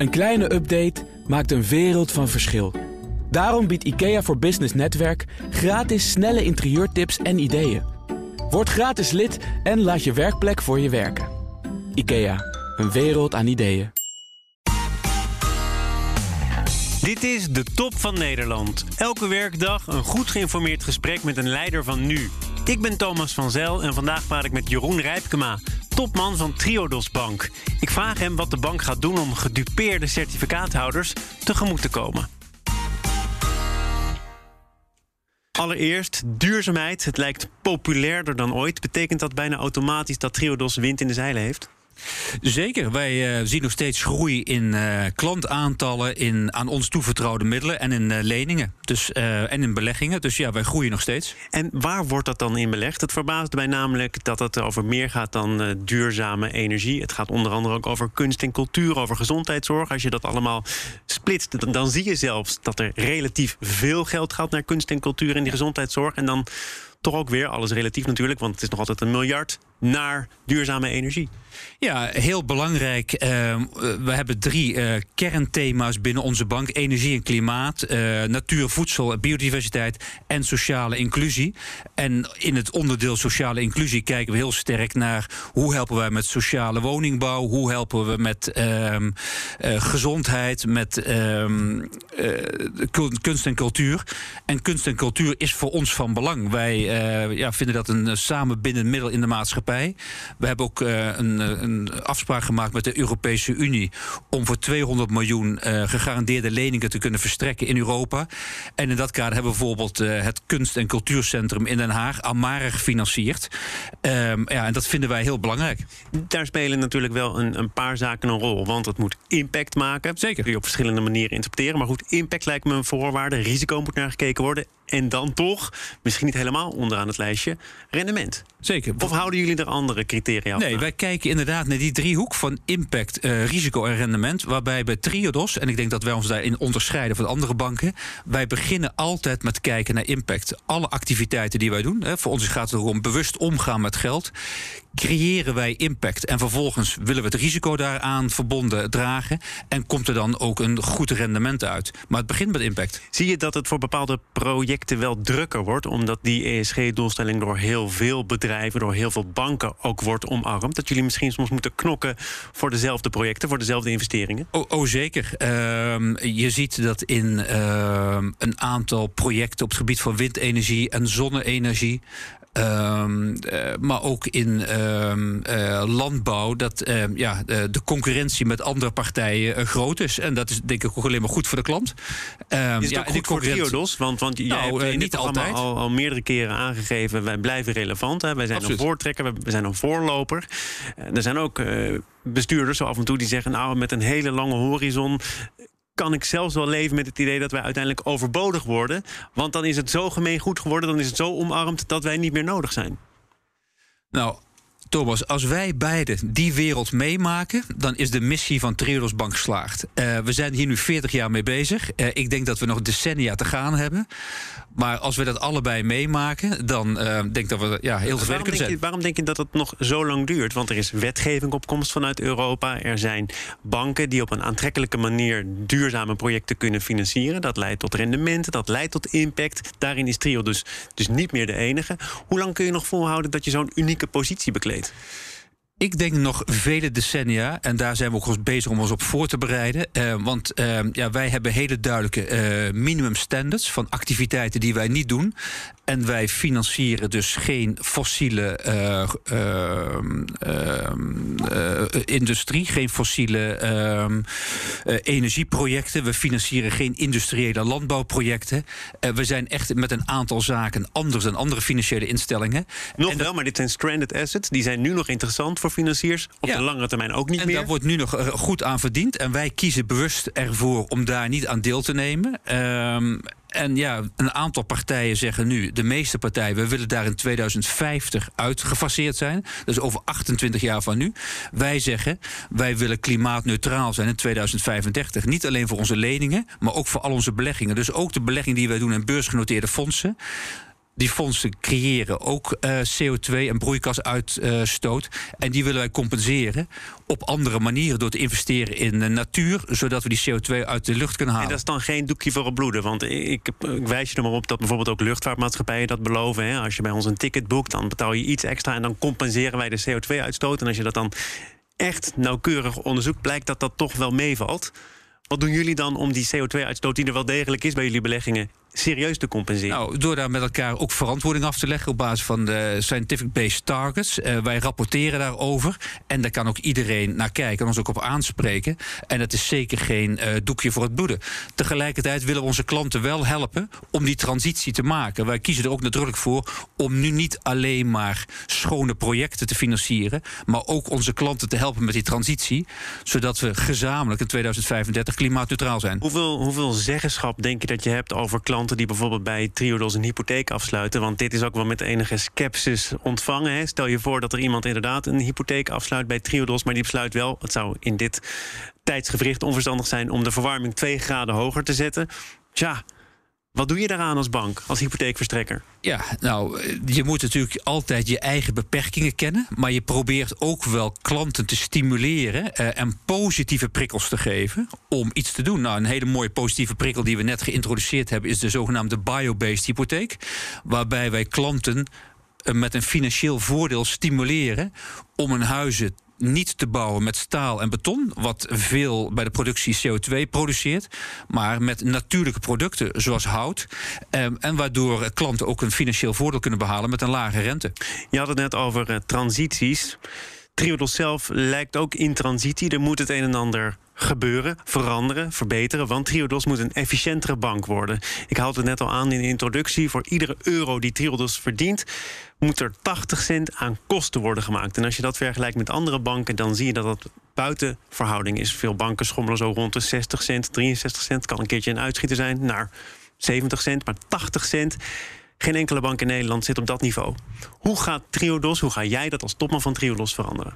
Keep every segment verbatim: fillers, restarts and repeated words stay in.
Een kleine update maakt een wereld van verschil. Daarom biedt IKEA voor Business Netwerk gratis snelle interieurtips en ideeën. Word gratis lid en laat je werkplek voor je werken. IKEA, een wereld aan ideeën. Dit is de Top van Nederland. Elke werkdag een goed geïnformeerd gesprek met een leider van nu. Ik ben Thomas van Zel en vandaag praat ik met Jeroen Rijpkema, topman van Triodos Bank. Ik vraag hem wat de bank gaat doen om gedupeerde certificaathouders tegemoet te komen. Allereerst, duurzaamheid. Het lijkt populairder dan ooit. Betekent dat bijna automatisch dat Triodos wind in de zeilen heeft? Zeker. Wij uh, zien nog steeds groei in uh, klantaantallen, in aan ons toevertrouwde middelen en in uh, leningen. Dus, uh, en in beleggingen. Dus ja, wij groeien nog steeds. En waar wordt dat dan in belegd? Het verbaast mij namelijk dat het over meer gaat dan uh, duurzame energie. Het gaat onder andere ook over kunst en cultuur, over gezondheidszorg. Als je dat allemaal splitst, dan, dan zie je zelfs dat er relatief veel geld gaat naar kunst en cultuur en die gezondheidszorg. En dan toch ook weer, alles relatief natuurlijk, want het is nog altijd een miljard, naar duurzame energie. Ja, heel belangrijk. Uh, we hebben drie uh, kernthema's binnen onze bank. Energie en klimaat, uh, natuur, voedsel, biodiversiteit en sociale inclusie. En in het onderdeel sociale inclusie kijken we heel sterk naar hoe helpen wij met sociale woningbouw, hoe helpen we met uh, uh, gezondheid, met uh, uh, kunst en cultuur. En kunst en cultuur is voor ons van belang. Wij uh, ja, vinden dat een samenbindend middel in de maatschappij. We hebben ook uh, een, een afspraak gemaakt met de Europese Unie om voor tweehonderd miljoen uh, gegarandeerde leningen te kunnen verstrekken in Europa. En in dat kader hebben we bijvoorbeeld uh, het Kunst- en Cultuurcentrum in Den Haag, Amare, gefinancierd. Um, ja, en dat vinden wij heel belangrijk. Daar spelen natuurlijk wel een, een paar zaken een rol, want het moet impact maken. Zeker. Kun je op verschillende manieren interpreteren. Maar goed, impact lijkt me een voorwaarde. Risico moet naar gekeken worden. En dan toch, misschien niet helemaal onderaan het lijstje, rendement. Zeker. Of houden jullie er andere criteria op? Nee, wij kijken inderdaad naar die driehoek van impact, uh, risico en rendement. Waarbij bij Triodos, en ik denk dat wij ons daarin onderscheiden van andere banken, wij beginnen altijd met kijken naar impact. Alle activiteiten die wij doen, hè, voor ons gaat het erom bewust omgaan met geld. Creëren wij impact en vervolgens willen we het risico daaraan verbonden dragen en komt er dan ook een goed rendement uit. Maar het begint met impact. Zie je dat het voor bepaalde projecten wel drukker wordt, omdat die E S G-doelstelling door heel veel bedrijven, door heel veel banken ook wordt omarmd? Dat jullie misschien soms moeten knokken voor dezelfde projecten, voor dezelfde investeringen? Oh, oh zeker. Uh, je ziet dat in uh, een aantal projecten op het gebied van windenergie en zonne-energie, Um, uh, maar ook in um, uh, landbouw, dat uh, ja, de, de concurrentie met andere partijen uh, groot is. En dat is denk ik ook alleen maar goed voor de klant. Um, is het ja, ook goed voor Triodos? Want, want jij nou, hebt in uh, dit niet programma altijd. Al, al meerdere keren aangegeven, wij blijven relevant. Hè. Wij zijn Absoluut. een voortrekker, we, we zijn een voorloper. Uh, er zijn ook uh, bestuurders zo af en toe die zeggen, nou, met een hele lange horizon kan ik zelfs wel leven met het idee dat wij uiteindelijk overbodig worden. Want dan is het zo gemeengoed geworden, dan is het zo omarmd dat wij niet meer nodig zijn. Nou, Thomas, als wij beiden die wereld meemaken, dan is de missie van Triodos Bank geslaagd. Uh, we zijn hier nu veertig jaar mee bezig. Uh, ik denk dat we nog decennia te gaan hebben. Maar als we dat allebei meemaken, dan uh, denk ik dat we ja, heel tevreden kunnen zijn. Je, waarom denk je dat het nog zo lang duurt? Want er is wetgeving op komst vanuit Europa. Er zijn banken die op een aantrekkelijke manier duurzame projecten kunnen financieren. Dat leidt tot rendementen, dat leidt tot impact. Daarin is Trio dus, dus niet meer de enige. Hoe lang kun je nog volhouden dat je zo'n unieke positie bekleedt? Ik denk nog vele decennia, en daar zijn we ook bezig om ons op voor te bereiden. Uh, want uh, ja, wij hebben hele duidelijke uh, minimum standards van activiteiten die wij niet doen. En wij financieren dus geen fossiele uh, uh, uh, uh, industrie, geen fossiele uh, uh, energieprojecten. We financieren geen industriële landbouwprojecten. Uh, we zijn echt met een aantal zaken anders dan andere financiële instellingen. Nog en wel, maar dit zijn stranded assets. Die zijn nu nog interessant voor financiers. Op ja. de langere termijn ook niet en meer. En daar wordt nu nog uh, goed aan verdiend. En wij kiezen bewust ervoor om daar niet aan deel te nemen. Um, En ja, een aantal partijen zeggen nu, de meeste partijen, we willen daar in tweeduizend vijftig uitgefaseerd zijn. Dus over achtentwintig jaar van nu. Wij zeggen, wij willen klimaatneutraal zijn in tweeduizend vijfendertig. Niet alleen voor onze leningen, maar ook voor al onze beleggingen. Dus ook de beleggingen die wij doen in beursgenoteerde fondsen. Die fondsen creëren ook uh, C O twee en broeikasuitstoot. Uh, en die willen wij compenseren op andere manieren door te investeren in de natuur, zodat we die C O twee uit de lucht kunnen halen. En dat is dan geen doekje voor het bloeden. Want ik, ik wijs je er maar op dat bijvoorbeeld ook luchtvaartmaatschappijen dat beloven. Hè. Als je bij ons een ticket boekt, dan betaal je iets extra en dan compenseren wij de C O twee uitstoot. En als je dat dan echt nauwkeurig onderzoekt, blijkt dat dat toch wel meevalt. Wat doen jullie dan om die C O twee uitstoot die er wel degelijk is bij jullie beleggingen serieus te compenseren? Nou, door daar met elkaar ook verantwoording af te leggen op basis van de Scientific Based Targets. Uh, wij rapporteren daarover en daar kan ook iedereen naar kijken en ons ook op aanspreken. En dat is zeker geen uh, doekje voor het bloeden. Tegelijkertijd willen we onze klanten wel helpen om die transitie te maken. Wij kiezen er ook nadrukkelijk voor om nu niet alleen maar schone projecten te financieren, maar ook onze klanten te helpen met die transitie, zodat we gezamenlijk in tweeduizend vijfendertig klimaatneutraal zijn. Hoeveel, hoeveel zeggenschap denk je dat je hebt over klanten die bijvoorbeeld bij Triodos een hypotheek afsluiten? Want dit is ook wel met enige scepsis ontvangen. Hè? Stel je voor dat er iemand inderdaad een hypotheek afsluit bij Triodos, maar die besluit wel, het zou in dit tijdsgevricht onverstandig zijn om de verwarming twee graden hoger te zetten. Tja, wat doe je daaraan als bank, als hypotheekverstrekker? Ja, nou, je moet natuurlijk altijd je eigen beperkingen kennen, maar je probeert ook wel klanten te stimuleren uh, en positieve prikkels te geven om iets te doen. Nou, een hele mooie positieve prikkel die we net geïntroduceerd hebben is de zogenaamde bio-based hypotheek, waarbij wij klanten uh, met een financieel voordeel stimuleren om hun huizen niet te bouwen met staal en beton, wat veel bij de productie C O twee produceert, maar met natuurlijke producten zoals hout. Um, en waardoor klanten ook een financieel voordeel kunnen behalen met een lage rente. Je had het net over uh, transities. Triodos zelf lijkt ook in transitie. Er moet het een en ander gebeuren, veranderen, verbeteren. Want Triodos moet een efficiëntere bank worden. Ik haalde het net al aan in de introductie. Voor iedere euro die Triodos verdient, moet er tachtig cent aan kosten worden gemaakt. En als je dat vergelijkt met andere banken, dan zie je dat dat buiten verhouding is. Veel banken schommelen zo rond de zestig cent, drieënzestig cent. Kan een keertje een uitschieter zijn naar zeventig cent, maar tachtig cent. Geen enkele bank in Nederland zit op dat niveau. Hoe gaat Triodos, hoe ga jij dat als topman van Triodos veranderen?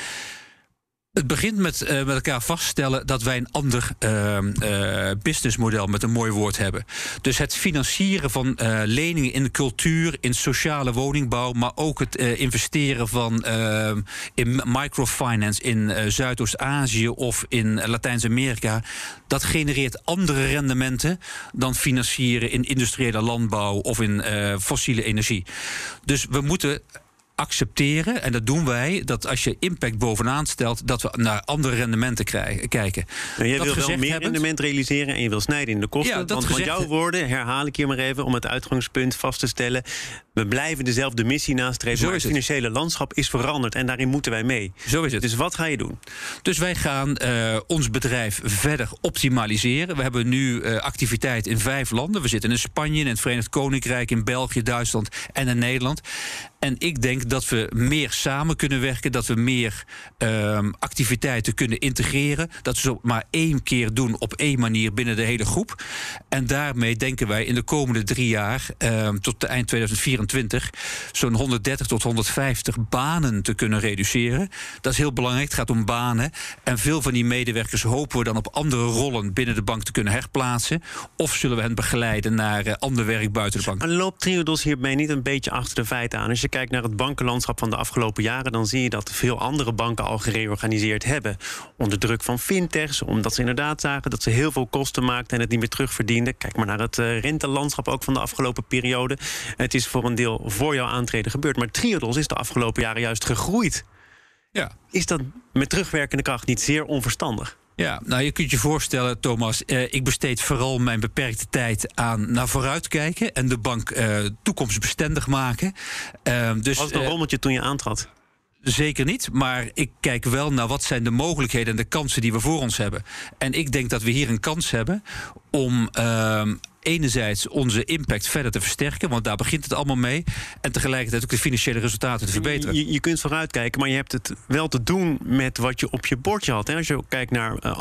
Het begint met, uh, met elkaar vaststellen dat wij een ander uh, uh, businessmodel met een mooi woord hebben. Dus het financieren van uh, leningen in de cultuur, in sociale woningbouw, maar ook het uh, investeren van uh, in microfinance in uh, Zuidoost-Azië of in Latijns-Amerika, dat genereert andere rendementen dan financieren in industriële landbouw of in uh, fossiele energie. Dus we moeten accepteren, en dat doen wij, dat als je impact bovenaan stelt, dat we naar andere rendementen krijgen, kijken. Nou, jij wil wel meer hebbend, rendement realiseren en je wil snijden in de kosten. Ja, want van jouw woorden herhaal ik hier maar even om het uitgangspunt vast te stellen. We blijven dezelfde missie nastreven, maar het financiële landschap is veranderd en daarin moeten wij mee. Zo is het. Dus wat ga je doen? Dus wij gaan uh, ons bedrijf verder optimaliseren. We hebben nu uh, activiteit in vijf landen. We zitten in Spanje, in het Verenigd Koninkrijk, in België, Duitsland en in Nederland. En ik denk dat we meer samen kunnen werken, dat we meer uh, activiteiten kunnen integreren. Dat we zo maar één keer doen op één manier binnen de hele groep. En daarmee denken wij in de komende drie jaar, uh, tot eind tweeduizend vierentwintig, zo'n honderddertig tot honderdvijftig banen te kunnen reduceren. Dat is heel belangrijk, het gaat om banen. En veel van die medewerkers hopen we dan op andere rollen binnen de bank te kunnen herplaatsen. Of zullen we hen begeleiden naar uh, ander werk buiten de bank. Maar loopt Triodos hierbij niet een beetje achter de feiten aan? Als je kijkt naar het bankenlandschap van de afgelopen jaren, dan zie je dat veel andere banken al gereorganiseerd hebben. Onder druk van fintechs, omdat ze inderdaad zagen dat ze heel veel kosten maakten en het niet meer terugverdienden. Kijk maar naar het uh, rentelandschap ook van de afgelopen periode. Het is voor een deel voor jouw aantreden gebeurd. Maar Triodos is de afgelopen jaren juist gegroeid. Ja. Is dat met terugwerkende kracht niet zeer onverstandig? Ja, nou je kunt je voorstellen, Thomas, eh, ik besteed vooral mijn beperkte tijd aan naar vooruitkijken en de bank eh, toekomstbestendig maken. Uh, dus, Was het een uh, rommeltje toen je aantrad? Zeker niet, maar ik kijk wel naar wat zijn de mogelijkheden en de kansen die we voor ons hebben. En ik denk dat we hier een kans hebben om Uh, enerzijds onze impact verder te versterken, want daar begint het allemaal mee. En tegelijkertijd ook de financiële resultaten te verbeteren. Je, je kunt vooruitkijken, maar je hebt het wel te doen met wat je op je bordje had. Hè? Als je ook kijkt naar uh,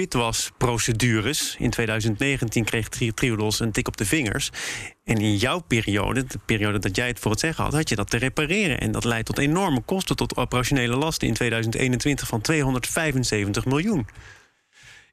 anti-witwasprocedures. In tweeduizend negentien kreeg Triodos een tik op de vingers. En in jouw periode, de periode dat jij het voor het zeggen had, had je dat te repareren. En dat leidt tot enorme kosten, tot operationele lasten in tweeduizend eenentwintig van tweehonderdvijfenzeventig miljoen.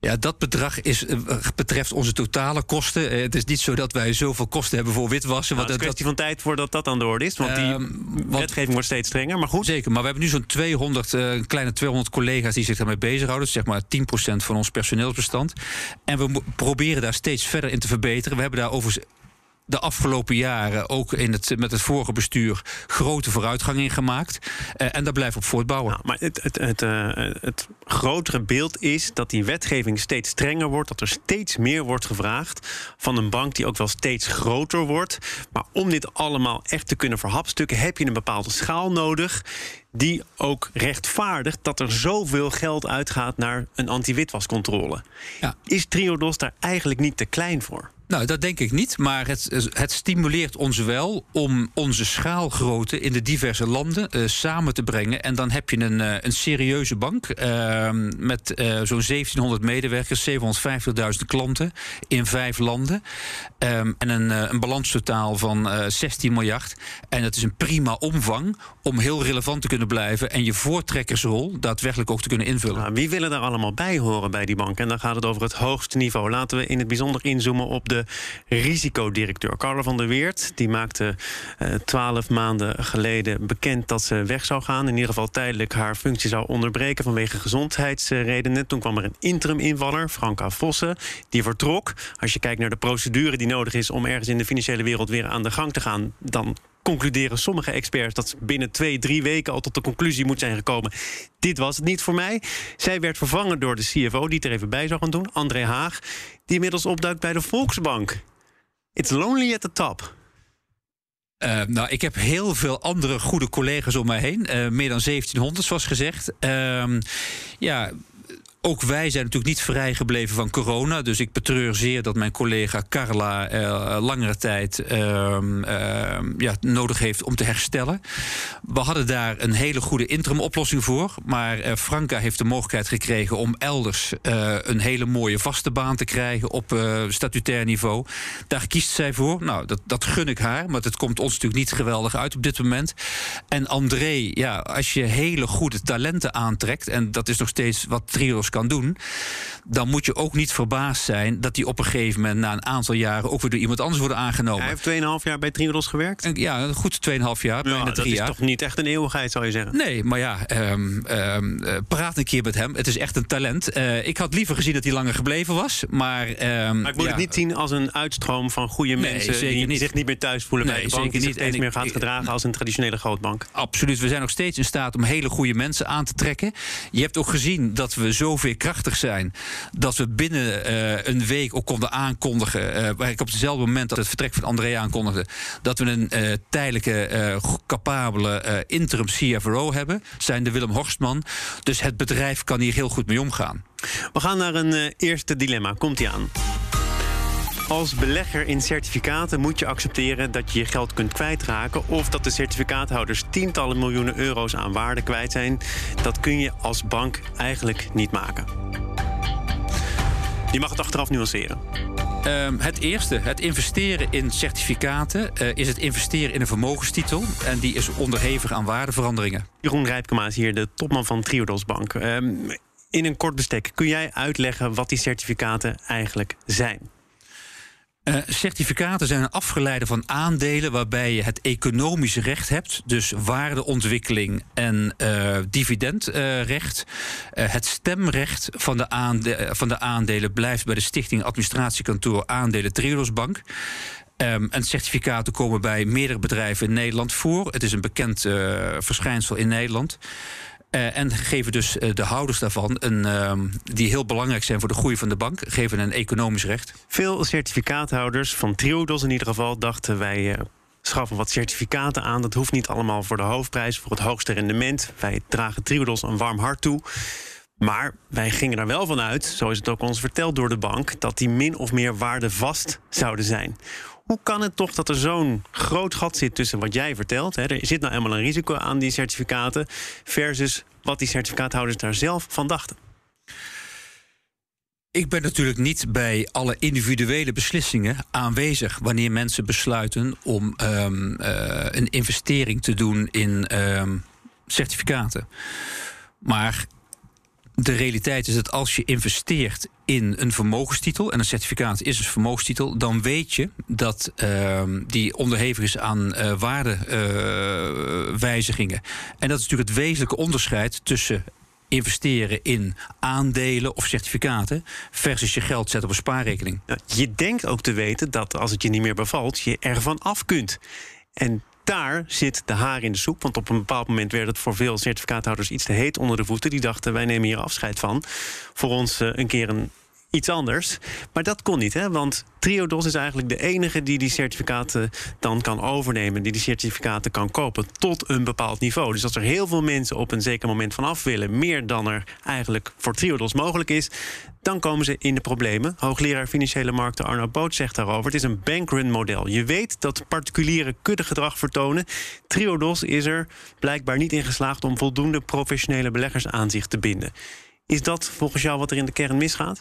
Ja, dat bedrag is, uh, betreft onze totale kosten. Uh, het is niet zo dat wij zoveel kosten hebben voor witwassen. Nou, het is een kwestie van tijd voordat dat aan de orde is. Want die uh, wetgeving wordt steeds strenger, maar goed. Zeker, maar we hebben nu zo'n tweehonderd, uh, een kleine tweehonderd collega's die zich daarmee bezighouden. Dus zeg maar tien procent van ons personeelsbestand. En we mo- proberen daar steeds verder in te verbeteren. We hebben daar overigens de afgelopen jaren, ook in het, met het vorige bestuur, grote vooruitgang in gemaakt. Uh, en daar blijven we op voortbouwen. Nou, maar het, het, het, uh, het grotere beeld is dat die wetgeving steeds strenger wordt. Dat er steeds meer wordt gevraagd van een bank die ook wel steeds groter wordt. Maar om dit allemaal echt te kunnen verhapstukken, heb je een bepaalde schaal nodig die ook rechtvaardigt dat er zoveel geld uitgaat naar een anti-witwascontrole. Ja. Is Triodos daar eigenlijk niet te klein voor? Nou, dat denk ik niet, maar het, het stimuleert ons wel om onze schaalgrootte in de diverse landen uh, samen te brengen. En dan heb je een, uh, een serieuze bank uh, met uh, zo'n zeventienhonderd medewerkers, zevenhonderdvijftigduizend klanten in vijf landen. Um, en een, uh, een balanstotaal van uh, zestien miljard. En dat is een prima omvang om heel relevant te kunnen blijven en je voortrekkersrol daadwerkelijk ook te kunnen invullen. Nou, wie willen daar allemaal bij horen bij die bank? En dan gaat het over het hoogste niveau. Laten we in het bijzonder inzoomen op de risicodirecteur. Carla van der Weert, die maakte twaalf uh, maanden geleden bekend dat ze weg zou gaan. In ieder geval tijdelijk haar functie zou onderbreken vanwege gezondheidsredenen. Toen kwam er een interim invaller, Franka Vossen, die vertrok. Als je kijkt naar de procedure die nodig is om ergens in de financiële wereld weer aan de gang te gaan, dan concluderen sommige experts dat binnen twee, drie weken al tot de conclusie moet zijn gekomen: dit was het niet voor mij. Zij werd vervangen door de C F O, die het er even bij zou gaan doen, André Haag, die inmiddels opduikt bij de Volksbank. It's lonely at the top. Uh, nou, ik heb heel veel andere goede collega's om mij heen. Uh, meer dan zeventienhonderd, zoals gezegd. Uh, ja... Ook wij zijn natuurlijk niet vrijgebleven van corona. Dus ik betreur zeer dat mijn collega Carla uh, langere tijd uh, uh, ja, nodig heeft om te herstellen. We hadden daar een hele goede interimoplossing voor. Maar uh, Franka heeft de mogelijkheid gekregen om elders uh, een hele mooie vaste baan te krijgen op uh, statutair niveau. Daar kiest zij voor. Nou, dat, dat gun ik haar. Maar het komt ons natuurlijk niet geweldig uit op dit moment. En André, ja, als je hele goede talenten aantrekt, en dat is nog steeds wat Triodos kan doen, dan moet je ook niet verbaasd zijn dat die op een gegeven moment na een aantal jaren ook weer door iemand anders worden aangenomen. Hij heeft tweeënhalf jaar bij Triodos gewerkt? Ja, goed tweeënhalf jaar, bijna ja, drie jaar. jaar. Dat is toch niet echt een eeuwigheid, zou je zeggen? Nee, maar ja, um, um, uh, praat een keer met hem. Het is echt een talent. Uh, ik had liever gezien dat hij langer gebleven was, maar... Um, maar ik moet ja, het niet zien als een uitstroom van goede nee, mensen die niet. zich niet meer thuis voelen nee, bij de bank, die zich steeds meer ik, gaat ik, gedragen als een traditionele grootbank. Absoluut. We zijn nog steeds in staat om hele goede mensen aan te trekken. Je hebt ook gezien dat we zo veerkrachtig zijn dat we binnen uh, een week ook konden aankondigen, uh, waar ik op hetzelfde moment dat het vertrek van André aankondigde, dat we een uh, tijdelijke, uh, capabele uh, interim C F O hebben, zijn de Willem Horstman. Dus het bedrijf kan hier heel goed mee omgaan. We gaan naar een uh, eerste dilemma. Komt-ie aan. Als belegger in certificaten moet je accepteren dat je je geld kunt kwijtraken, of dat de certificaathouders tientallen miljoenen euro's aan waarde kwijt zijn. Dat kun je als bank eigenlijk niet maken. Je mag het achteraf nuanceren. Um, het eerste, het investeren in certificaten, uh, is het investeren in een vermogenstitel. En die is onderhevig aan waardeveranderingen. Jeroen Rijpkema is hier de topman van Triodos Bank. Um, in een kort bestek, kun jij uitleggen wat die certificaten eigenlijk zijn? Uh, certificaten zijn een afgeleide van aandelen waarbij je het economische recht hebt, dus waardeontwikkeling en uh, dividendrecht. Uh, uh, het stemrecht van de, aande- van de aandelen blijft bij de Stichting Administratiekantoor Aandelen Triodos Bank. Um, en certificaten komen bij meerdere bedrijven in Nederland voor. Het is een bekend uh, verschijnsel in Nederland. Uh, en geven dus uh, de houders daarvan, een, uh, die heel belangrijk zijn voor de groei van de bank, geven een economisch recht. Veel certificaathouders, van Triodos in ieder geval, dachten wij uh, schaffen wat certificaten aan. Dat hoeft niet allemaal voor de hoofdprijs, voor het hoogste rendement. Wij dragen Triodos een warm hart toe. Maar wij gingen er wel van uit, zo is het ook ons verteld door de bank, dat die min of meer waardevast zouden zijn. Hoe kan het toch dat er zo'n groot gat zit tussen wat jij vertelt, hè, er zit nou eenmaal een risico aan die certificaten, versus wat die certificaathouders daar zelf van dachten? Ik ben natuurlijk niet bij alle individuele beslissingen aanwezig wanneer mensen besluiten om um, uh, een investering te doen in um, certificaten. Maar de realiteit is dat als je investeert in een vermogenstitel, en een certificaat is een vermogenstitel, dan weet je dat uh, die onderhevig is aan uh, waardewijzigingen. Uh, en dat is natuurlijk het wezenlijke onderscheid tussen investeren in aandelen of certificaten versus je geld zetten op een spaarrekening. Ja, je denkt ook te weten dat als het je niet meer bevalt, je ervan af kunt. En daar zit de haar in de soep. Want op een bepaald moment werd het voor veel certificaathouders iets te heet onder de voeten. Die dachten, wij nemen hier afscheid van. Voor ons uh, een keer een iets anders. Maar dat kon niet, hè? Want Triodos is eigenlijk de enige die die certificaten dan kan overnemen. Die die certificaten kan kopen tot een bepaald niveau. Dus als er heel veel mensen op een zeker moment vanaf willen, meer dan er eigenlijk voor Triodos mogelijk is, dan komen ze in de problemen. Hoogleraar Financiële Markten Arno Boot zegt daarover: het is een bankrun-model. Je weet dat particulieren kuddegedrag vertonen. Triodos is er blijkbaar niet in geslaagd om voldoende professionele beleggers aan zich te binden. Is dat volgens jou wat er in de kern misgaat?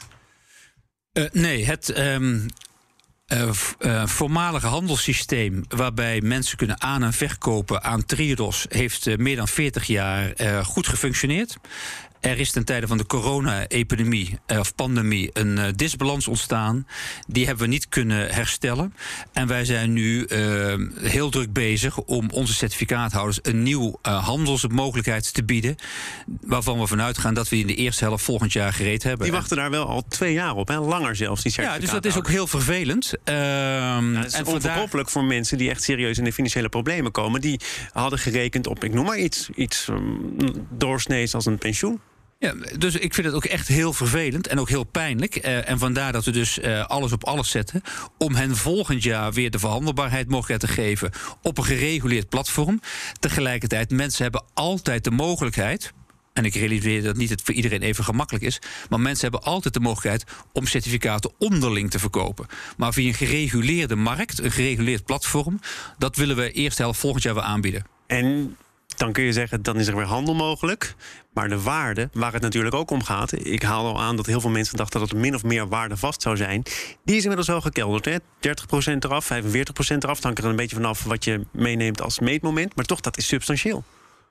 Uh, nee, het um, uh, uh, voormalige handelssysteem waarbij mensen kunnen aan- en verkopen aan Triodos heeft uh, meer dan veertig jaar uh, goed gefunctioneerd. Er is ten tijde van de corona-epidemie uh, of pandemie een uh, disbalans ontstaan. Die hebben we niet kunnen herstellen. En wij zijn nu uh, heel druk bezig om onze certificaathouders een nieuw uh, handelsmogelijkheid te bieden, waarvan we vanuit gaan dat we die in de eerste helft volgend jaar gereed hebben. Die wachten daar wel al twee jaar op, hè? Langer zelfs, die certificaathouders. Ja, dus dat is ook heel vervelend. Uh, ja, het is en onverkoppelijk voor mensen die echt serieus in de financiële problemen komen. Die hadden gerekend op, ik noem maar iets, iets um, doorsnees als een pensioen. Ja, dus ik vind het ook echt heel vervelend en ook heel pijnlijk. Uh, en vandaar dat we dus uh, alles op alles zetten om hen volgend jaar weer de verhandelbaarheid mogelijkheid te geven op een gereguleerd platform. Tegelijkertijd, mensen hebben altijd de mogelijkheid, en ik realiseer dat niet het voor iedereen even gemakkelijk is, maar mensen hebben altijd de mogelijkheid om certificaten onderling te verkopen. Maar via een gereguleerde markt, een gereguleerd platform, dat willen we eerste helft volgend jaar weer aanbieden. En dan kun je zeggen, dan is er weer handel mogelijk. Maar de waarde, waar het natuurlijk ook om gaat, ik haal al aan dat heel veel mensen dachten dat het min of meer waardevast zou zijn, die is inmiddels wel gekelderd. Hè? dertig procent eraf, vijfenveertig procent eraf. Het hangt er een beetje vanaf wat je meeneemt als meetmoment. Maar toch, dat is substantieel.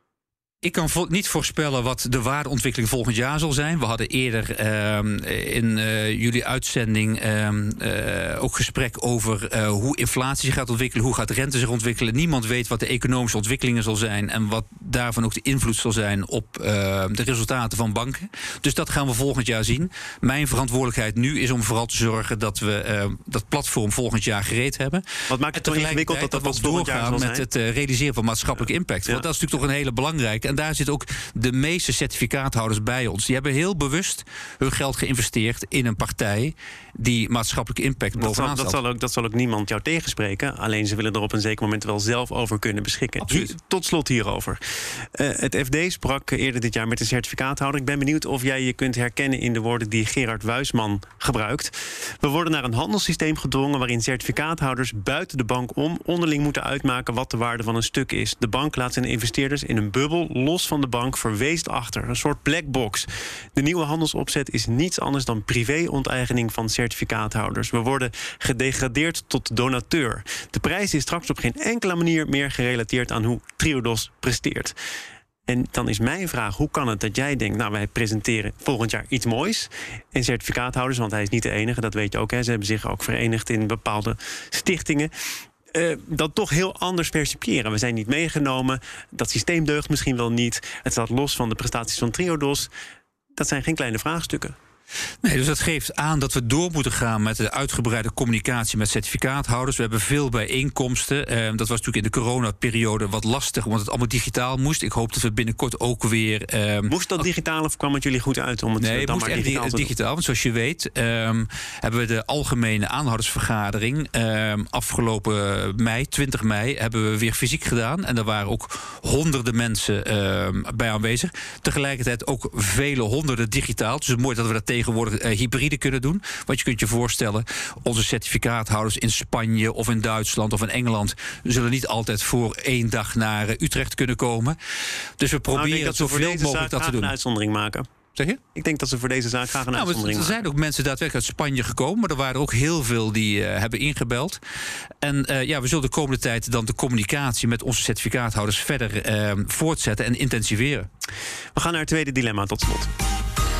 Ik kan vo- niet voorspellen wat de waardeontwikkeling volgend jaar zal zijn. We hadden eerder uh, in uh, jullie uitzending uh, uh, ook gesprek over uh, hoe inflatie zich gaat ontwikkelen, hoe gaat rente zich ontwikkelen. Niemand weet wat de economische ontwikkelingen zal zijn en wat daarvan ook de invloed zal zijn op uh, de resultaten van banken. Dus dat gaan we volgend jaar zien. Mijn verantwoordelijkheid nu is om vooral te zorgen dat we uh, dat platform volgend jaar gereed hebben. Wat maakt het toch ingewikkeld dat dat we doorgaan met het uh, realiseren van maatschappelijke impact? Ja. Want dat is natuurlijk toch een hele belangrijke. En daar zitten ook de meeste certificaathouders bij ons. Die hebben heel bewust hun geld geïnvesteerd in een partij die maatschappelijke impact dat bovenaan zal, staat. Dat zal, ook, dat zal ook niemand jou tegenspreken. Alleen ze willen er op een zeker moment wel zelf over kunnen beschikken. Hier, tot slot hierover. Uh, het F D sprak eerder dit jaar met een certificaathouder. Ik ben benieuwd of jij je kunt herkennen in de woorden die Gerard Wuisman gebruikt. We worden naar een handelssysteem gedwongen waarin certificaathouders buiten de bank om onderling moeten uitmaken wat de waarde van een stuk is. De bank laat zijn investeerders in een bubbel los van de bank verweest achter. Een soort black box. De nieuwe handelsopzet is niets anders dan privé-onteigening van certificaathouders. We worden gedegradeerd tot donateur. De prijs is straks op geen enkele manier meer gerelateerd aan hoe Triodos presteert. En dan is mijn vraag, hoe kan het dat jij denkt, nou, wij presenteren volgend jaar iets moois. En certificaathouders, want hij is niet de enige, dat weet je ook. Hè, ze hebben zich ook verenigd in bepaalde stichtingen. Uh, dat toch heel anders percipiëren. We zijn niet meegenomen. Dat systeem deugt misschien wel niet. Het staat los van de prestaties van Triodos. Dat zijn geen kleine vraagstukken. Nee, dus dat geeft aan dat we door moeten gaan met de uitgebreide communicatie met certificaathouders. We hebben veel bijeenkomsten. Uh, dat was natuurlijk in de coronaperiode wat lastig, omdat het allemaal digitaal moest. Ik hoop dat we binnenkort ook weer... Uh, moest dat digitaal of kwam het jullie goed uit om het nee, dan moest maar echt digitaal te doen? digitaal. Want zoals je weet uh, hebben we de algemene aanhoudersvergadering uh, afgelopen mei, twintig mei, hebben we weer fysiek gedaan. En daar waren ook honderden mensen uh, bij aanwezig. Tegelijkertijd ook vele honderden digitaal. Dus het is mooi dat we dat tegenwoordig uh, hybride kunnen doen. Want je kunt je voorstellen, onze certificaathouders in Spanje of in Duitsland of in Engeland zullen niet altijd voor één dag naar uh, Utrecht kunnen komen. Dus we proberen nou, het zoveel mogelijk dat te doen. Een uitzondering maken. Zeg je? Ik denk dat ze voor deze zaak graag een nou, uitzondering er zijn maken. ook mensen daadwerkelijk uit Spanje gekomen, maar er waren ook heel veel die uh, hebben ingebeld. En uh, ja, we zullen de komende tijd dan de communicatie met onze certificaathouders verder uh, voortzetten en intensiveren. We gaan naar het tweede dilemma tot slot.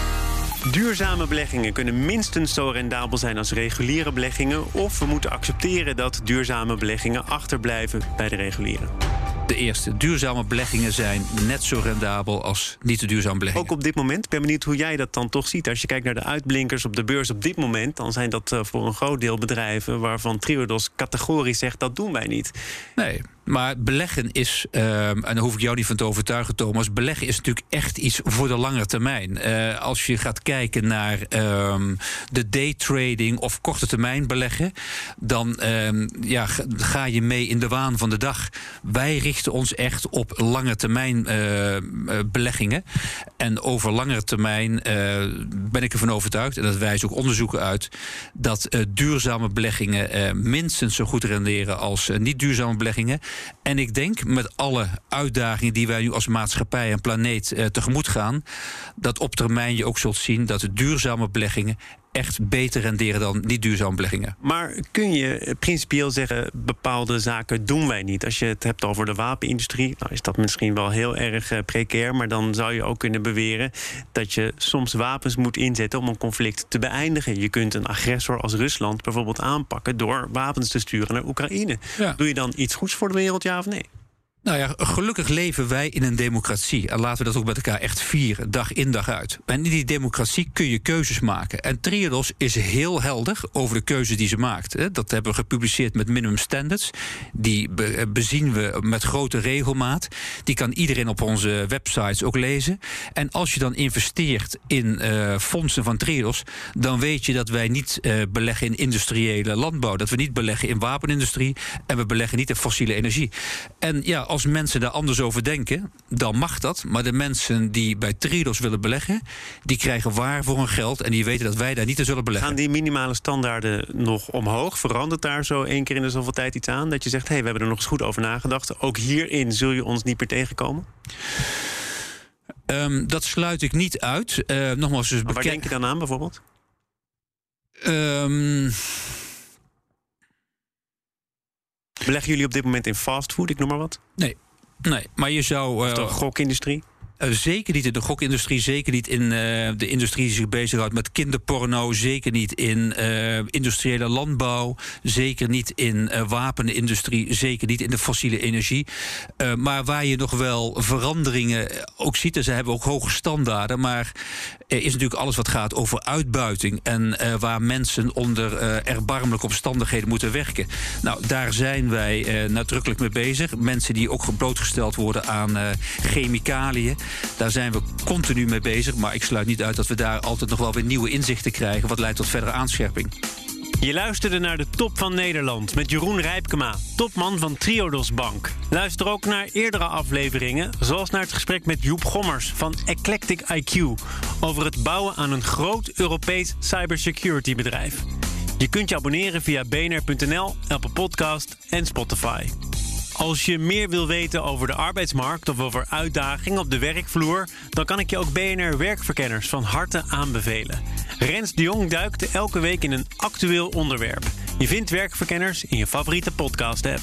Duurzame beleggingen kunnen minstens zo rendabel zijn als reguliere beleggingen, of we moeten accepteren dat duurzame beleggingen achterblijven bij de reguliere. De eerste, duurzame beleggingen zijn net zo rendabel als niet te duurzame beleggingen. Ook op dit moment. Ik ben benieuwd hoe jij dat dan toch ziet. Als je kijkt naar de uitblinkers op de beurs op dit moment, dan zijn dat uh, voor een groot deel bedrijven waarvan Triodos categorisch zegt dat doen wij niet. Nee. Maar beleggen is, uh, en daar hoef ik jou niet van te overtuigen, Thomas, beleggen is natuurlijk echt iets voor de lange termijn. Uh, als je gaat kijken naar um, de daytrading of korte termijn beleggen, dan um, ja, ga je mee in de waan van de dag. Wij richten ons echt op lange termijn uh, beleggingen. En over langere termijn uh, ben ik ervan overtuigd, en dat wijzen ook onderzoeken uit, dat uh, duurzame beleggingen uh, minstens zo goed renderen als uh, niet duurzame beleggingen. En ik denk, met alle uitdagingen die wij nu als maatschappij en planeet uh, tegemoet gaan, dat op termijn je ook zult zien dat de duurzame beleggingen echt beter renderen dan niet duurzame beleggingen. Maar kun je principieel zeggen, bepaalde zaken doen wij niet? Als je het hebt over de wapenindustrie, nou is dat misschien wel heel erg uh, precair, maar dan zou je ook kunnen beweren dat je soms wapens moet inzetten om een conflict te beëindigen. Je kunt een agressor als Rusland bijvoorbeeld aanpakken door wapens te sturen naar Oekraïne. Ja. Doe je dan iets goeds voor de wereld, ja of nee? Nou ja, gelukkig leven wij in een democratie. En laten we dat ook met elkaar echt vieren, dag in dag uit. En in die democratie kun je keuzes maken. En Triodos is heel helder over de keuzes die ze maakt. Dat hebben we gepubliceerd met minimum standards. Die bezien we met grote regelmaat. Die kan iedereen op onze websites ook lezen. En als je dan investeert in uh, fondsen van Triodos, dan weet je dat wij niet uh, beleggen in industriële landbouw. Dat we niet beleggen in wapenindustrie. En we beleggen niet in fossiele energie. En ja, als mensen daar anders over denken, dan mag dat. Maar de mensen die bij Triodos willen beleggen, die krijgen waar voor hun geld. En die weten dat wij daar niet in zullen beleggen. Gaan die minimale standaarden nog omhoog? Verandert daar zo één keer in de zoveel tijd iets aan? Dat je zegt, hé, hey, we hebben er nog eens goed over nagedacht. Ook hierin zul je ons niet meer tegenkomen? Um, dat sluit ik niet uit. Uh, nogmaals, dus waar denk je dan aan bijvoorbeeld? Um... Beleggen jullie op dit moment in fastfood, ik noem maar wat? Nee, nee, maar je zou... Uh, of de gokindustrie? Uh, zeker niet in de gokindustrie, zeker niet in uh, de industrie die zich bezighoudt met kinderporno, zeker niet in uh, industriële landbouw, zeker niet in uh, wapenindustrie, zeker niet in de fossiele energie. Uh, maar waar je nog wel veranderingen ook ziet, en ze hebben ook hoge standaarden, maar er is natuurlijk alles wat gaat over uitbuiting en uh, waar mensen onder uh, erbarmelijke omstandigheden moeten werken. Nou, daar zijn wij uh, nadrukkelijk mee bezig. Mensen die ook blootgesteld worden aan uh, chemicaliën. Daar zijn we continu mee bezig, maar ik sluit niet uit dat we daar altijd nog wel weer nieuwe inzichten krijgen, wat leidt tot verdere aanscherping. Je luisterde naar de Top van Nederland met Jeroen Rijpkema, topman van Triodos Bank. Luister ook naar eerdere afleveringen, zoals naar het gesprek met Joep Gommers van Eclectic I Q over het bouwen aan een groot Europees cybersecurity bedrijf. Je kunt je abonneren via b n r punt n l, Apple Podcast en Spotify. Als je meer wil weten over de arbeidsmarkt of over uitdagingen op de werkvloer, dan kan ik je ook B N R Werkverkenners van harte aanbevelen. Rens de Jong duikt elke week in een actueel onderwerp. Je vindt Werkverkenners in je favoriete podcast-app.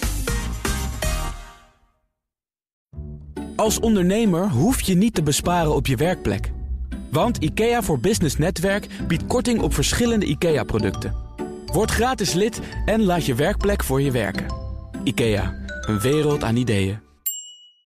Als ondernemer hoef je niet te besparen op je werkplek. Want IKEA voor Business Netwerk biedt korting op verschillende IKEA-producten. Word gratis lid en laat je werkplek voor je werken. IKEA, een wereld aan ideeën.